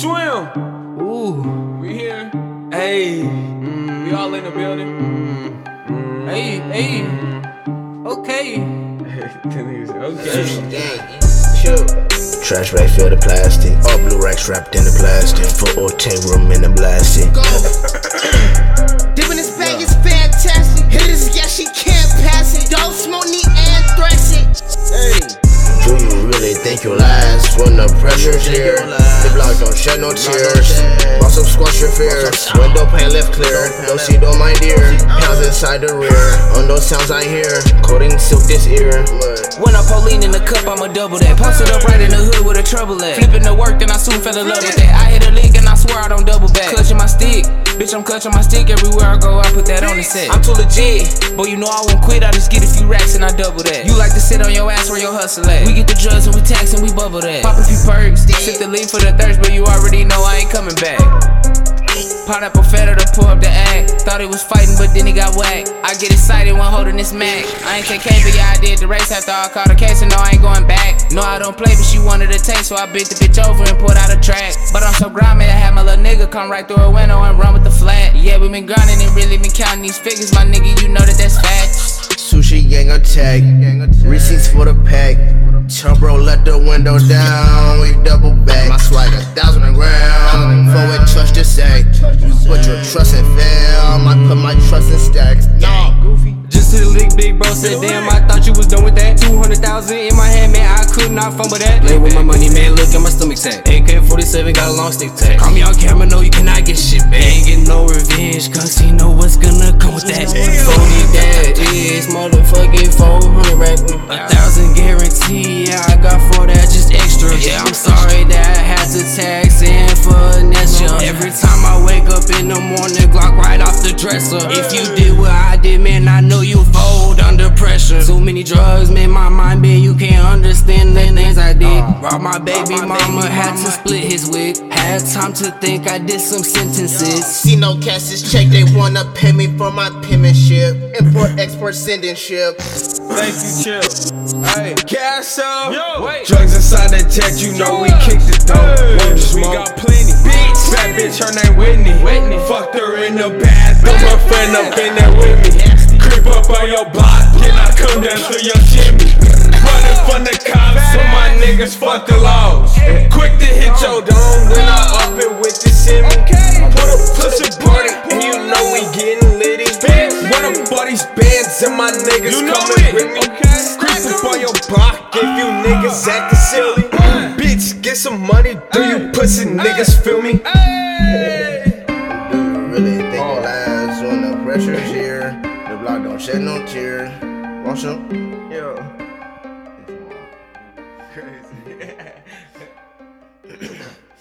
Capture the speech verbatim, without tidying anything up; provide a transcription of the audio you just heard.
Swim. Ooh, We here. hey, Mm, we all in the building. mm, hey, hey, okay. That nigga said, okay. Chill. Trash bag filled with plastic. All blue racks wrapped in the plastic. Full octane room in the blasting. Go. Dipping this bag is fantastic. Hit this gas, she can't pass it. Don't smoke me and thrash it. Hey. Do you really think you'll last when the pressure's here? The block don't shed no tears. Boss up, squash your fears. Window pane left clear. Don't see though, my dear. Pounds inside the rear. On those sounds I hear. Coating silk this ear. When I pour lean in the cup, I'ma double that. Posted up right in the hood with a trouble at. Flipping the work, then I soon fell in love with that. I hit a lick and I swear I don't double back. Clutching my stick, bitch, I'm clutching my stick. Everywhere I go, I put that on the set. I'm too legit, boy, you know I won't quit. I just get a few racks and I double that. You like to sit on your ass where your hustle at. We get the drugs and we tax and we bubble that. Pop a few perks, sip the lean for the thirst, but you already know I ain't coming back. Pineapple feta to pull up the act. Thought he was fighting, but then he got whacked. I get excited when holding this Mac. I ain't take K, but yeah, I did the race after I caught a case, and no, I ain't going back. No, I don't play, but she wanted to taste, so I beat the bitch over and pulled out a track. But I'm so grimy, I had my little nigga come right through a window and run with the flat. Yeah, we been grinding and really been counting these figures, my nigga, you know that that's facts. Sushi gang attack. Receipts for the pack. Chum bro, let the window down. We double back. My swag a thousand a gram. Forward trust the sack. You put your trust in fam. I put my trust in stacks. Nah, goofy. Just hit a lick, big bro said, damn, I thought you was done with that. Two hundred thousand in my hand, man, I could not fumble that. Play with my money, man, look at my stomach sack. A K forty-seven got a long stick tag. Call me on camera, no, you cannot get shit back. Ain't getting no revenge, cause he know what's gonna come with that. forty that is motherfucking four hundred rack. A thousand guarantee, yeah, I got four that just extra. Yeah, I'm sorry that I had to tax in for next year. Every time I wake up in the morning, Glock right off the dresser. If you did what I did, man, I know you fold under pressure. Too many drugs made my mind big, you can't understand the things I did. Robbed my baby mama, had to split his wig. Had time to think, I did some sentences. See no cash is check, they wanna pay me for my penmanship. Import, export, sending ship. Thank you, chill. Hey, Cash up, yo, wait. Drugs inside that jet, you know we kicked it though. Won't you We smoke? got plenty. Bitch, bad bitch, her name Whitney. Whitney. Fucked her in the bathroom, her friend up in there with me. Creep up on your block, then I come down to your chimney. Running from the cops, so my niggas fuck the laws. Quick to hit your dome when I up it with the semi. Put a pussy party, and you know we getting litty. One of buddies bands and my niggas You know coming it. with me. Okay. Creep up on your block if you niggas acting silly. Bitch, get some money, do you pussy niggas feel me? Hey. Do you really think you'll last when the pressure's here? The block don't shed no tears. Want some? Yo. Crazy.